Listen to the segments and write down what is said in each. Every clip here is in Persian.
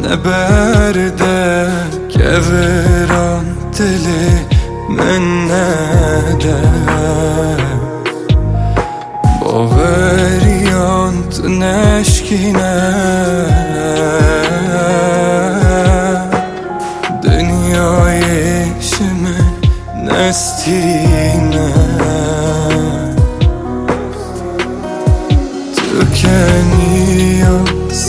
نبرده كفران دلي من نده باوریان تو نشکینه دنیایش من نستینه تو کنی و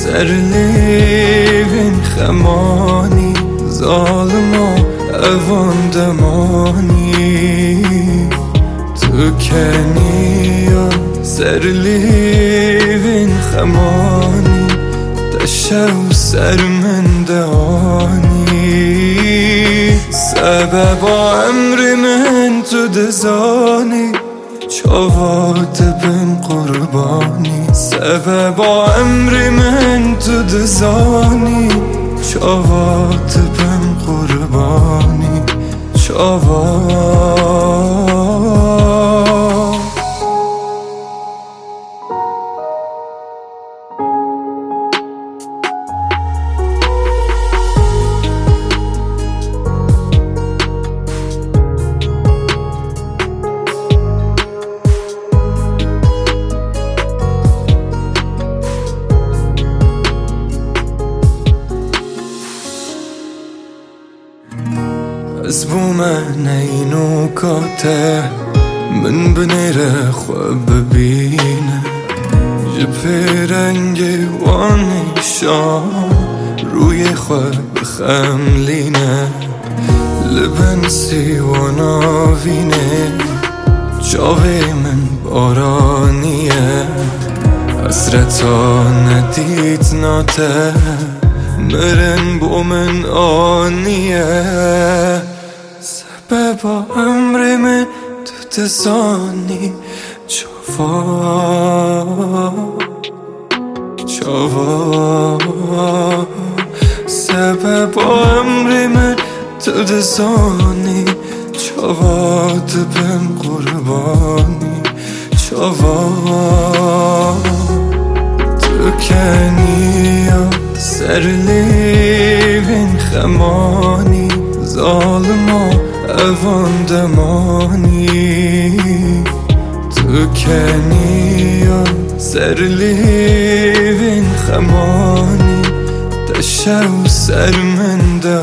سرلیوین خمانی ظالم و اوان دمانی تو کنی و سرلیوین خمانی دشو سر من دانی سبب امر من تو دزانی چاوات بم قربانی سبب امر من تو دزانی چاوات بم قربانی چاوات از بومن اینو کاته من بنیره خواب ببینه جپه رنگ وانشان روی خواب خملینه لبن سیواناوینه جاوه من بارانیه حسرتا ندید ناته مرن بومن آنیه سبب امر من تو دزانی چاوا سبب امر من تو دزانی چاوات بم قربانی چاوا تو کنی و سرلیوین خمانی ظالم و اوان دمانی تو کنی و سرلیوین خمانی دشو سر من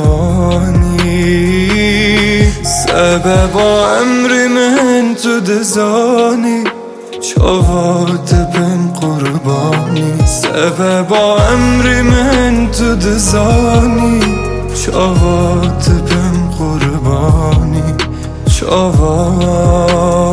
دانی سبب امر من تو دزانی چاوات بم قربانی سبب امر من تو دزانی چاوات بم قربانی چاوات